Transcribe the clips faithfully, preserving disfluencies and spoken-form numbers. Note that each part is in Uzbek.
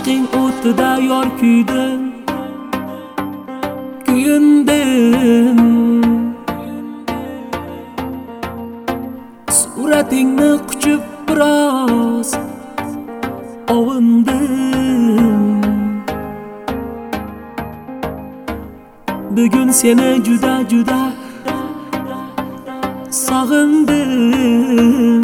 Ishqing o'tida yor kuydim, kuyundim. Suratingni quchib biroz ovundim. Bugun seni juda juda sog'indim.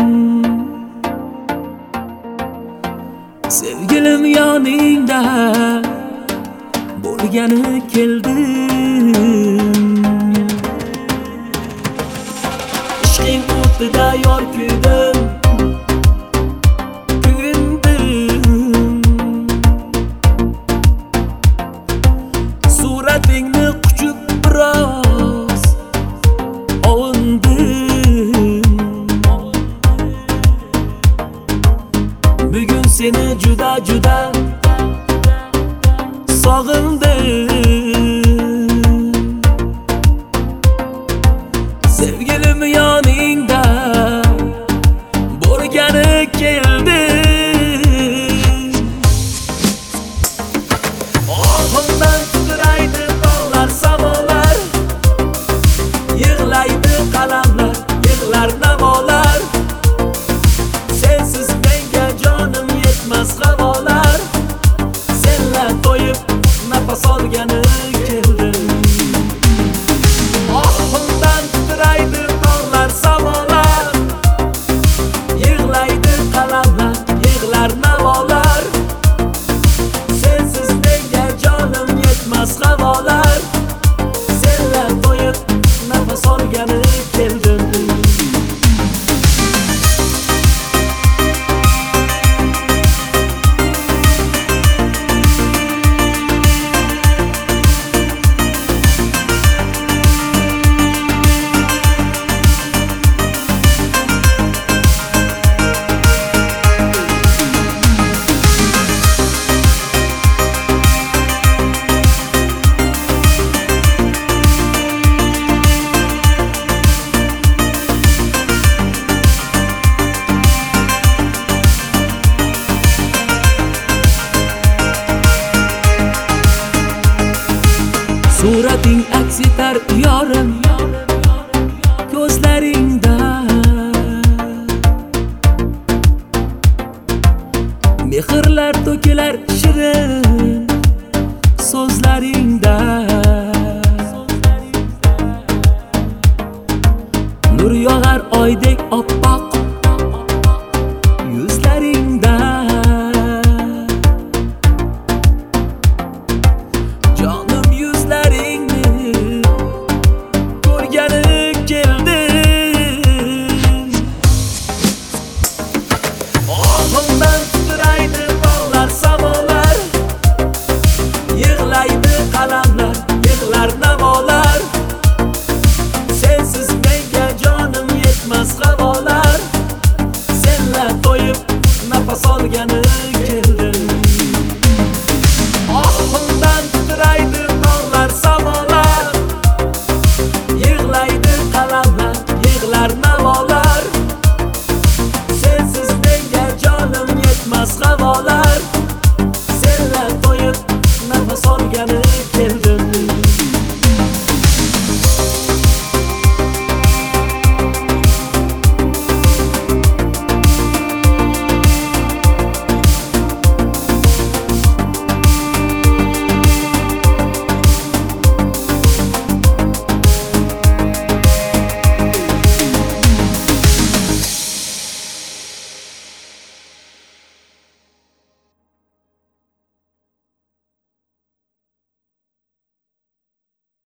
Sevgilim yoningda bo'lgani keldim. Ishqing o'tida yor kuydim, kuyundim. Suratingni quchib biroz ovundim. Bugun seni juda juda sog'indim. Sevgilim yoningda bo'lgani keldi. Ohimdan titraydi tog'lar, samolar, yig'laydi qalamlar, yig'lar navolar. Sensiz menga jonim yetmas havolar. Senla to'yib nafas olgani keldim. Ohimdan titraydi tog'lar, samolar, yig'laydi qalamlar, yig'lar navolar. Sensiz menga jonim yetmas havolar. Senla to'yib nafas olgani keldim. Surating aks etar yorim ko'zlaringda. Mehrlar to'kilar shirin so'zlaringda. Nur yog'ar oydek oppoq